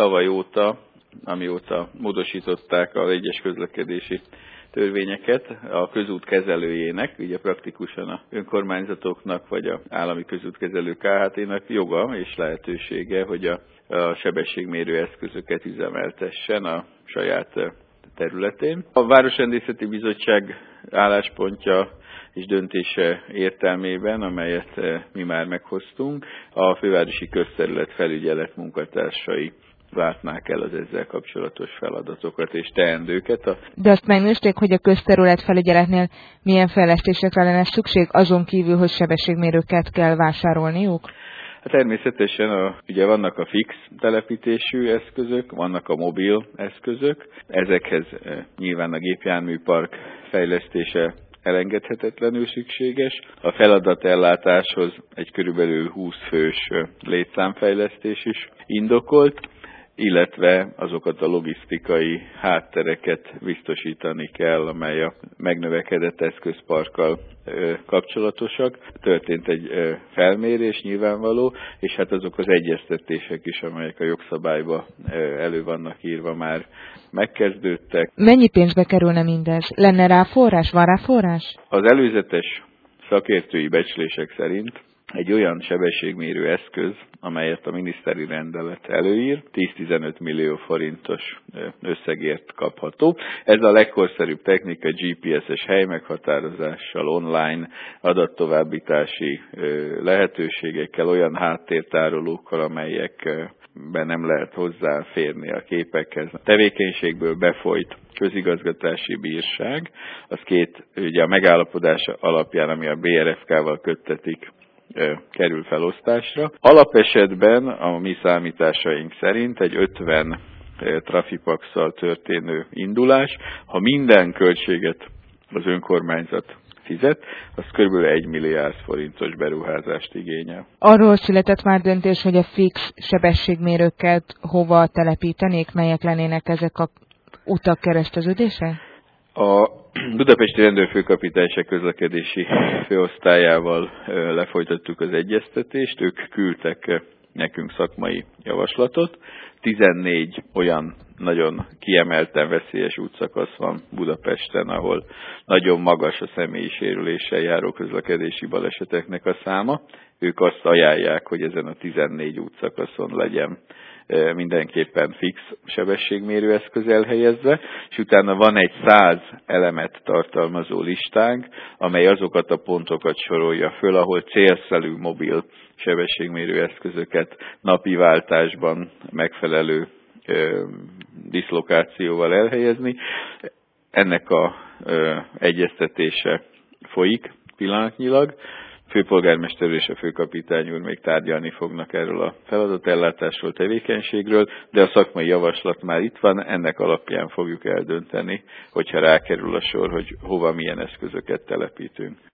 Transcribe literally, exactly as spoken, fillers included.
tavaly óta, amióta módosították az egyes közlekedési törvényeket, a közút kezelőjének, ugye praktikusan a önkormányzatoknak vagy az állami közútkezelő ká há té-nek joga és lehetősége, hogy a, a sebességmérő eszközöket üzemeltessen a saját területén. A Városrendészeti Bizottság álláspontja és döntése értelmében, amelyet mi már meghoztunk, a fővárosi közterület felügyelet munkatársai látnák el az ezzel kapcsolatos feladatokat és teendőket. De azt megnézték, hogy a közterület felügyeletnél milyen fejlesztésekre lenne szükség, azon kívül, hogy sebességmérőket kell vásárolniuk? Hát természetesen a, ugye vannak a fix telepítésű eszközök, vannak a mobil eszközök, ezekhez nyilván a gépjárműpark fejlesztése elengedhetetlenül szükséges. A feladatellátáshoz egy körülbelül húsz fős létszámfejlesztés is indokolt, illetve azokat a logisztikai háttereket biztosítani kell, amely a megnövekedett eszközparkkal kapcsolatosak. Történt egy felmérés nyilvánvaló, és hát azok az egyeztetések is, amelyek a jogszabályba elő vannak írva, már megkezdődtek. Mennyi pénzbe kerülne mindez? Lenne rá forrás? Van rá forrás? Az előzetes szakértői becslések szerint egy olyan sebességmérő eszköz, amelyet a miniszteri rendelet előír, tíz-tizenöt millió forintos összegért kapható. Ez a legkorszerűbb technika gé pé es-es helymeghatározással, online adattovábbítási lehetőségekkel, olyan háttértárolókkal, amelyekben nem lehet hozzáférni a képekhez. A tevékenységből befolyt közigazgatási bírság, az két, ugye a megállapodás alapján, ami a bé er ef ká-val köttetik, kerül felosztásra. Alapesetben a mi számításaink szerint egy ötven trafipax-szal történő indulás, ha minden költséget az önkormányzat fizet, az kb. egy milliárd forintos beruházást igényel. Arról született már döntés, hogy a fix sebességmérőket hova telepítenék, melyek lennének ezek a utak kereszteződése? A budapesti rendőrfőkapitányság közlekedési főosztályával lefolytattuk az egyeztetést, ők küldtek nekünk szakmai javaslatot. tizennégy olyan nagyon kiemelten veszélyes útszakasz van Budapesten, ahol nagyon magas a személyi sérüléssel járó közlekedési baleseteknek a száma. Ők azt ajánlják, hogy ezen a tizennégy útszakaszon legyen mindenképpen fix sebességmérő eszköz elhelyezve, és utána van egy száz elemet tartalmazó listánk, amely azokat a pontokat sorolja föl, ahol célszerű mobil sebességmérő eszközöket napi váltásban megfelelő ö, diszlokációval elhelyezni. Ennek a ö, egyeztetése folyik pillanatnyilag. Főpolgármester és a főkapitány úr még tárgyalni fognak erről a feladatellátásról, tevékenységről, de a szakmai javaslat már itt van, ennek alapján fogjuk eldönteni, hogyha rákerül a sor, hogy hova milyen eszközöket telepítünk.